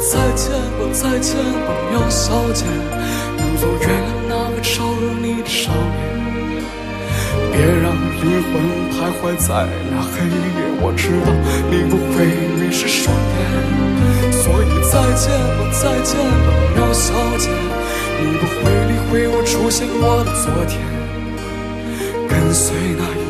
再见吧，再见吧，苗小姐，能否原谅那个招惹你的少年？别让灵魂徘徊在那黑夜，我知道你不会迷失双眼，所以再见吧，再见吧，苗小姐，你不会理会我出现我的昨天，跟随那